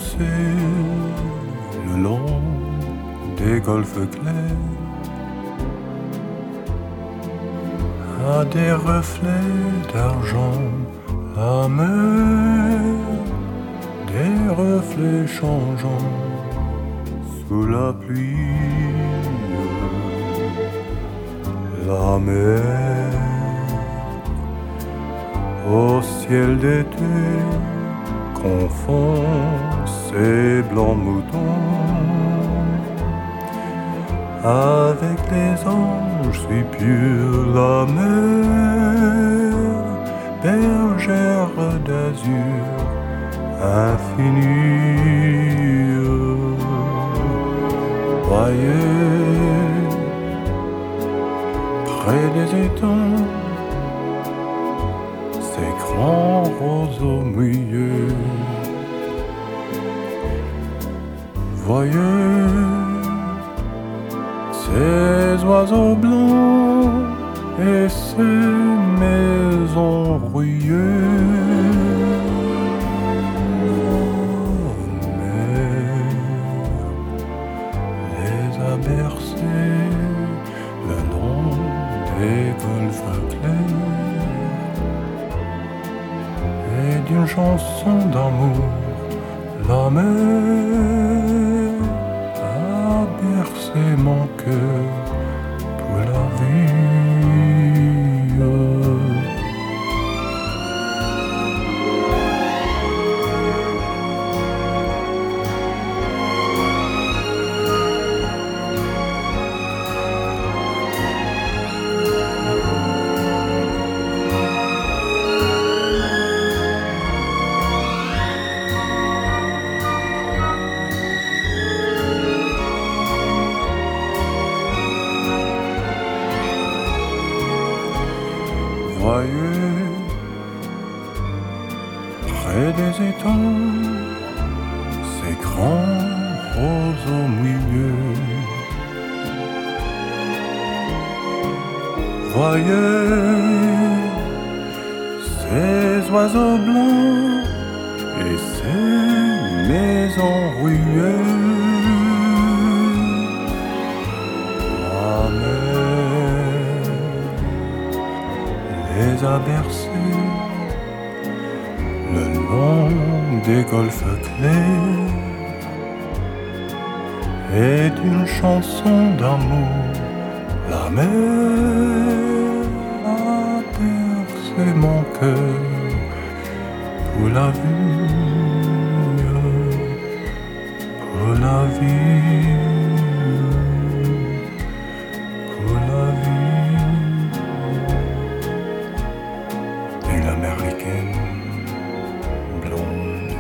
danser le long des golfes clairs à des reflets d'argent, la mer, des reflets changeants sous la pluie. La mer au ciel d'été confond ses blancs moutons avec les anges si purs. La mer, bergère d'azur infinie, voyez près des étangs ces grands roseaux mouillés. Voyez ces oiseaux blancs et ces maisons rouillées. Oh, mer les a bercés le long des golfes clairs et d'une chanson d'amour. La mer a bercé mon cœur pour la vie. Voyez près des étangs ces grands roseaux mouillés. Voyez ces oiseaux blancs et ces maisons rouillées. La mer les a bercés le long des golfes clairs et d'une chanson d'amour. La mer a bercé mon cœur pour la vie, pour la vie, pour la vie. Et l'américaine blonde,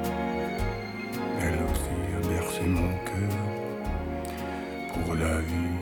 elle aussi a bercé mon cœur pour la vie.